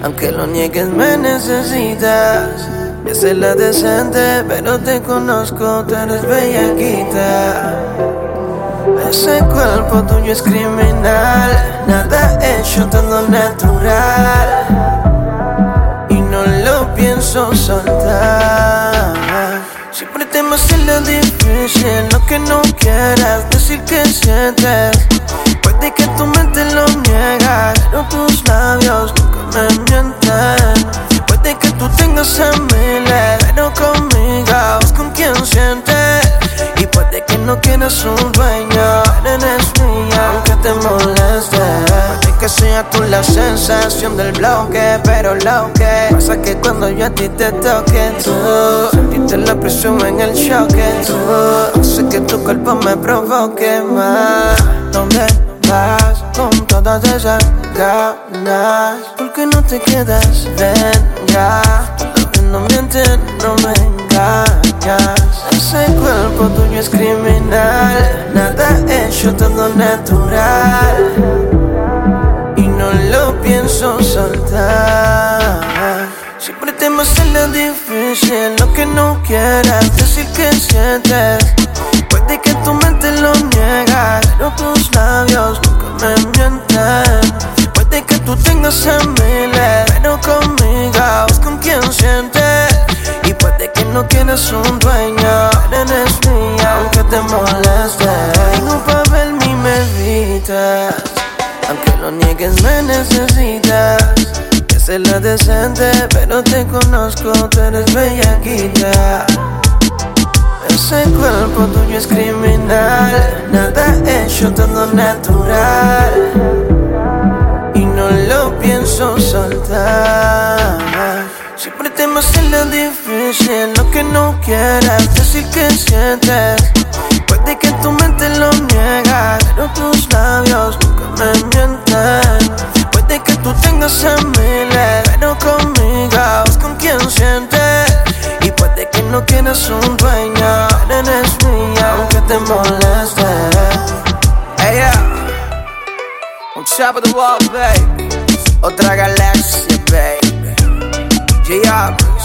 Aunque lo niegues me necesitas. Esa es la decente, pero te conozco, tú eres bellaquita. Ese cuerpo tuyo es criminal, nada hecho, todo natural. Y no lo pienso soltar. Siempre te me hace lo difícil, lo que no quieras decir que sientes. Puede que tu mente lo niegas, pero tus labios nunca me mienten. Puede que tú tengas a miles, pero conmigo es con quien sientes. Y puede que no quieras un dueño, eres mía, aunque te moleste. Puede que sea tú la sensación del bloque, pero lo que pasa es que cuando yo a ti te toque, tú sentiste la presión en el choque. Tú haces que tu cuerpo me provoque más. ¿Dónde vas con todas esas ganas? ¿Por qué no te quedas? Ven ya, tú no mientes, no me engañas. Ese cuerpo tuyo es criminal, nada hecho, todo natural. Y no lo pienso soltar. Siempre te me hace lo difícil, lo que no quieras decir que sientes. Puede que tu mente lo niegas, pero tus labios nunca me mienten. Puede que tú tengas a miles, pero conmigo es con quien sientes. Y puede que no quieras un dueño, eres mía, aunque te moleste. Tengo papel ni me evitas, aunque lo niegues me necesitas. Esa es la decente, pero te conozco, tú eres bellaquita. Ese cuerpo tuyo es criminal, nada hecho, todo natural. Y no lo pienso soltar. Siempre te me hace lo difícil, lo que no quieras decir que sientes. Puede que tu mente lo niegas, pero tus labios nunca me mienten. Puede que tú tengas a miles, pero conmigo es con quien sientes. Y puede que no quieras un dueño, eres mía, aunque te moleste. Hey, yeah. On top of the wall, baby. Otra galaxia, baby. J-Arcus,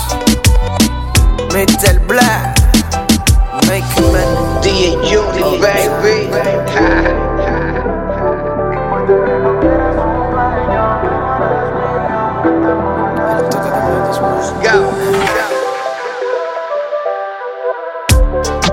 Mr. Black, make it man. DJ Yuri, baby. Go.